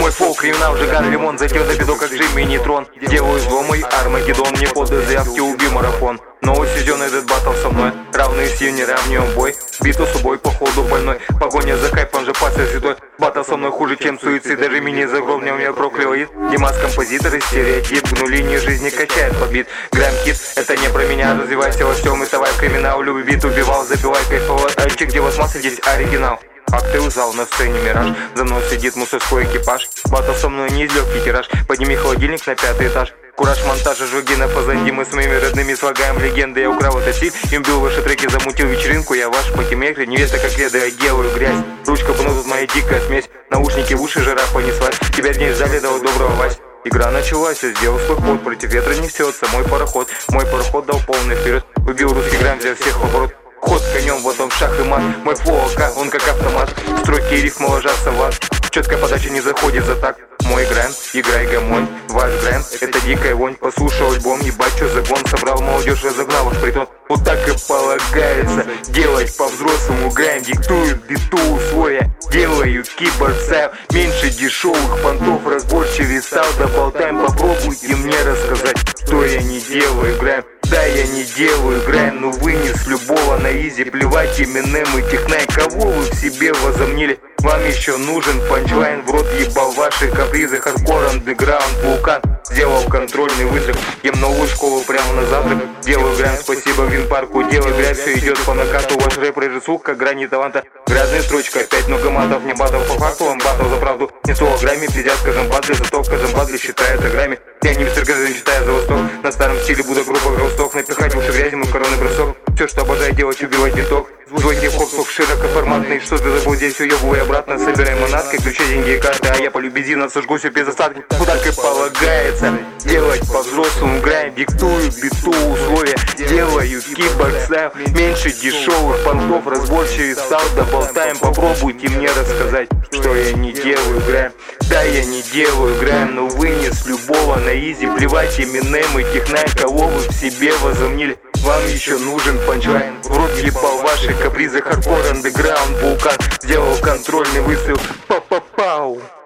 Мой фол, криминал, жиган, лимон, затем на беду, как Джимми Нейтрон. Делаю зло, мой Армагеддон, не подай заявки, уби марафон. Новый сезон, этот батл со мной, равные сил, не равнем бой. Битва с собой, походу больной, погоня за кайфом же пасся святой. Батл со мной хуже, чем суицид, даже мини загробнем я проклевает. Димас композитор и стереотип, гну линии жизни качает подбит. Грамм хит, это не про меня, развивайся во всем и давай криминал. Люби бит, убивал, забивай, кайфовал, альчик, где вас масса, здесь оригинал. Акты в зал, на сцене мираж, за мной сидит мусорской экипаж. Батл со мной не из легкий тираж, подними холодильник на 5-й этаж. Кураж монтажа, жуги на позади, мы с моими родными слагаем легенды. Я украл этот стиль, им бил ваши треки, замутил вечеринку. Я ваш патимекры, невеста как веда, я делаю грязь. Ручка поносит моя дикая смесь, наушники в уши, жара понеслась. Тебя не ждали, дал доброго Вась. Игра началась, я сделал свой ход, против ветра несется мой пароход. Мой пароход дал полный вперед, убил русский грамм, взял всех в оборот. Ход с конем, вот он шах и мат. Мой флоу, он как автомат. Строки и рифмы ложатся в ад. Четкая подача не заходит за так. Мой грэм, играй гамонь. Ваш грэм, это дикая вонь. Послушал альбом, ебать, что загон. Собрал молодежь, разогнал их притон. Вот так и полагается делать по-взрослому. Грэм диктует биту условия. Делаю киборг-стайл, меньше дешевых понтов, разборчивее стал. Доболтаем, попробуйте мне рассказать, что я не делаю, грэм. Да, я не делаю грайн, но вынес любого на изи. Плевать Eminem и Технай, кого вы в себе возомнили? Вам еще нужен панчлайн, в рот ебал ваши капризы. Хардкор, андеграунд, вулкан. Сделал контрольный вызов, ем новую школу прямо на завтрак. Делаю грайн, спасибо Винпарку. Делаю грязь, все идет по накату. Ваш рэп режет слух, как грани таланта. Грязная строчка, опять много матов. Не батл по факту, вам батл за правду. Несу о грамме, пиздят Казамбадли. Зато Казамбадли считает о грамме. Я не мистер Газин, читаю за восток. На старом стиле буду группа Галсток. Напихать в уши грязи, мой коронный бросок. Все, что обожаю делать, убивать биток. Твой хип-хоп широкоформатный. Что ты забыл здесь, уебывай обратно. Собирай манатки, ключи, деньги и карты. А я полюби Зина, сожгу все без остатки. Вот так и полагается делать по-взрослому грайм. Диктую биту условия. Делаю киборг-стайл, меньше дешевых понтов. Разборчивее стал, доболтаем. Попробуйте мне рассказать, что я не делаю грайм. Да, я не делаю грайм, но вынес любого на изи. Плевать Eminem и Технай, кого вы в себе возомнили? Вам еще нужен панчлайн. В рот ебал ваши капризы. Хардкор, андеграунд, вулкан. Сделал контрольный выстрел. Па-па-пау.